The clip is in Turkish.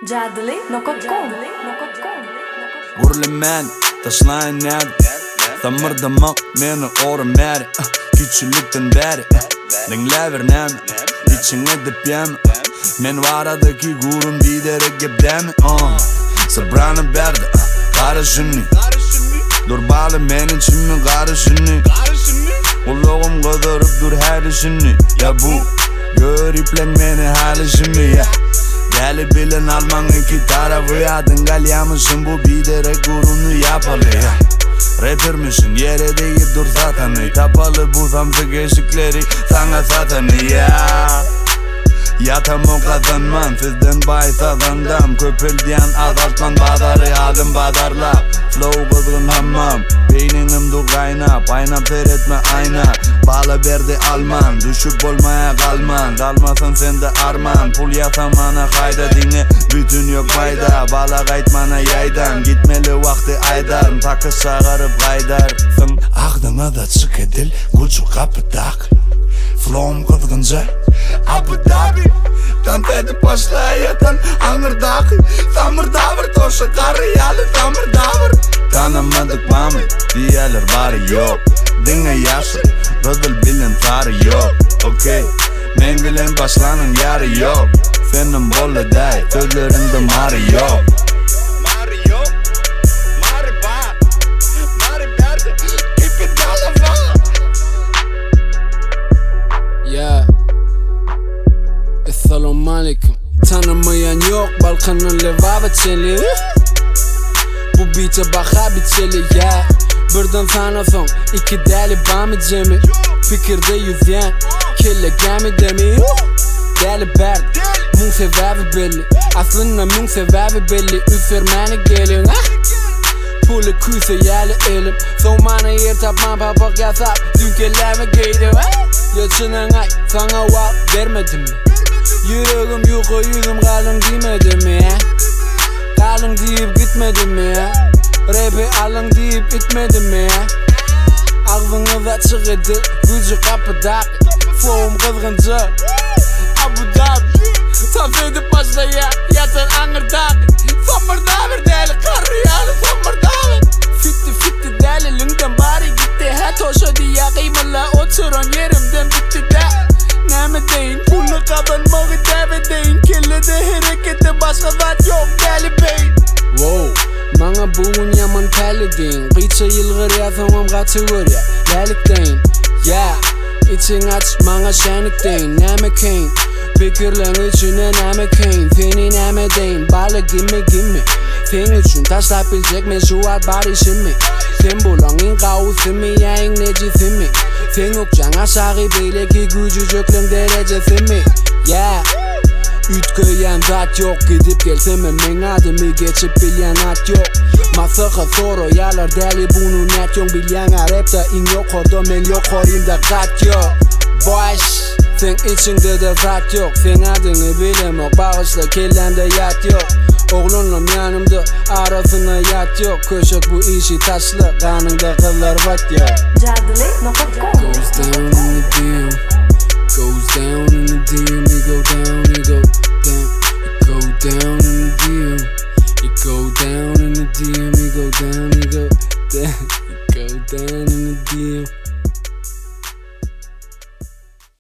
Jadli.com Gurlemen, taşlayın nerede? Tamırdamak meni orameri Küçülükten beri Dinlever nemi İçine dip yemi Men varadaki gurun bidere gebdemi Sabranı berdi Karışını Dur bağlı men içimi karışını Kulluğum kıdırıp dur herişini Ya bu Görüplen meni halişimi ya Deli bilen alman iki tarafı ya Dingal mısın bu bidere gurunu yapalı ya Rapper misin yere deyip dur zaten Tapalı bu zamzık eşikleri sana zaten ya Yatam o kazanman sizden bahis azandam Köpüldiyen azaltman badarı halim badarla Flow kızgın hammam Beyninim dur kaynap Aynap seyretme ayna Bağla berdi alman Düşüp olmaya kalman Kalmasın sende arman Pul yasamana kayda dinle Bütün yok fayda Bağla kaytmana yaydan Gitmeli vakti aydan Takış çağırıp kaydarsın Aklına da çık edil Kucu kapıdak Flow'um kızgınca Abu Dhabi Tant edip başlayatan Angırdaki Samırdavır Toşa karıyalı samırdavır Tanımadık mami Diyeler bari yok Dinle yaşlı Rıdıl bilin tarı yok Okey Men bilen başlanın yarı yok Senin bolu day Sözlerinde marı yok Assalamu alaikum. Tanımayan yok Balkanın levava çeli Bu beat'e baka bitçeli ya Birden sana son iki deli bami cemi Fikirde yüzyen Kelle gemi demi Deli berdi Mun sebebi belli Aslında mun sebebi belli Üfürmeni gelin Pulu küse yerli elim Soğumana yer tapman papak yasap Dünkeleme giydim Yaşının ay sana var vermedim mi Yüreğim yuka yüzüm kalın demedi mi Kalın deyip gitmedi mi Rap'i alın deyip itmedi mi Ağzını da çık edil Gücü kapıdak Flow'um kızgınca Abu Dhabi Taf edip başlaya Yatır Angırdak Samırdavır deli karıyalı samırdavır Fitti delilinden bari gitti Ha toşa diye kıymıla oturan yerimden bitti de Neme deyin pullu kazanmağı deve deyin Kellede harekette başka zat yok deli beyin Wow Bana bugün yaman telli deyin Kıyça yılgır ya tamam kaçıgır ya Lelik deyin Yeah İçin aç bana şenlik deyin Neme keyin Fikirlen içine neme keyin Seni neme deyin Balı gimme Senin için taşlayabilecek meşruat var işin mi Sen bulangin kavusun mi yayın necisi mi Sen ukcana şahi belki gücücüklün derecesi mi Yeah Ütköyen zat yok Gidip gelseme men adımı geçip bilyen at yok Masaka soru yalar deli bunu net yok Bilyen rapta in yok orada men yok orimde kat yok Boş Sen içinde de zat yok Sen adını bilemok Bağışla kellemde yat yok Oğlunum yanımda arasına yat yok Köşek bu işi taşlı Kanında kıllar vat yok Jadli.com Goes down on the deal